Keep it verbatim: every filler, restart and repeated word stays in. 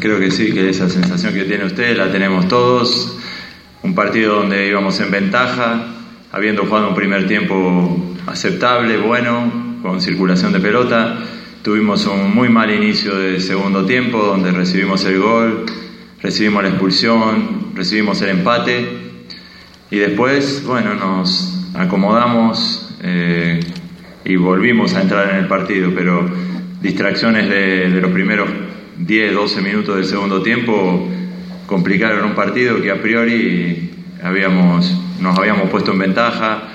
creo que sí, que esa sensación que tiene usted la tenemos todos. Un partido donde íbamos en ventaja, habiendo jugado un primer tiempo aceptable, bueno, con circulación de pelota. Tuvimos un muy mal inicio de segundo tiempo, donde recibimos el gol, recibimos la expulsión, recibimos el empate. Y después, bueno, nos acomodamos eh, y volvimos a entrar en el partido, pero distracciones de, de los primeros diez, doce minutos del segundo tiempo complicaron un partido que a priori habíamos, nos habíamos puesto en ventaja.